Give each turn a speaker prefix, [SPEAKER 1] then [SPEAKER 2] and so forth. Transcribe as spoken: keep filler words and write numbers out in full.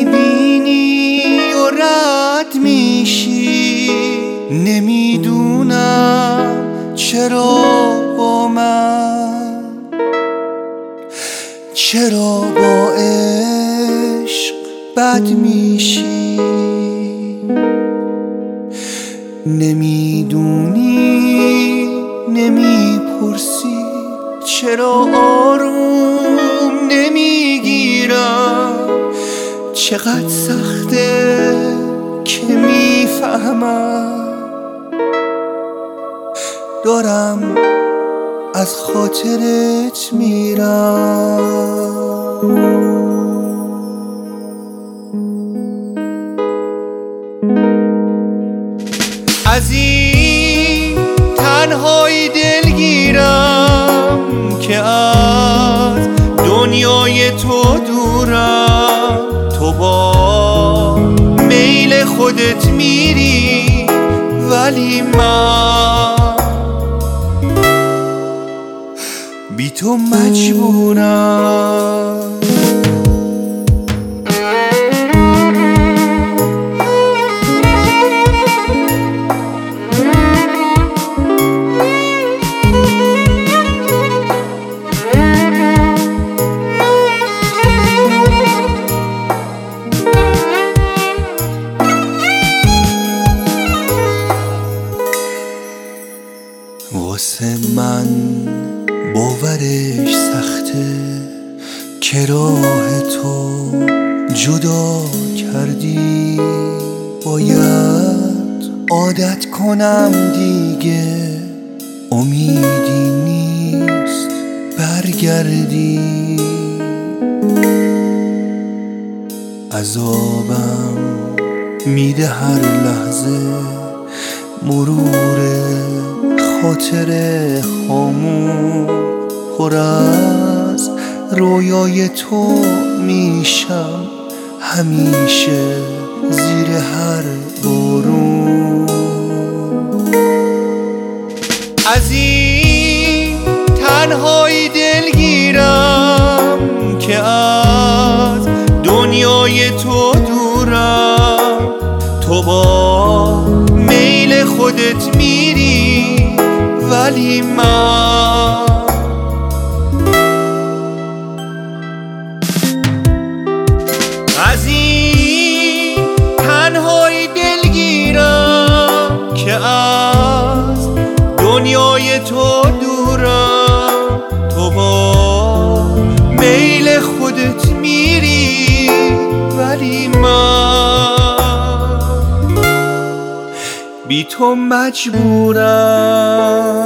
[SPEAKER 1] میبینی و رد میشی. نمیدونم چرا با من، چرا با عشق بد میشی. نمیدونی، نمیپرسی، چرا آروم نمیگیرم. چقدر سخته که میفهمم دارم از خاطرت میرم. از این تنهایی دلگیرم که از دنیای تو دورم. تو با میل خودت میری ولی من بی تو مجبورم. واسه من باورش سخته که راه تو جدا کردی. باید عادت کنم دیگه، امیدی نیست برگردی. عذابم میده هر لحظه مرور خاطر خامون. پر از رویای تو میشم همیشه زیر هر بارون. از این تنهایی دلگیرم که از دنیای تو دورم. تو با میل خودت میری ولی من از این تنهایی دلگیرم که از دنیای تو دورم. تو با میل خودت میری ولی من بی تو مجبورم.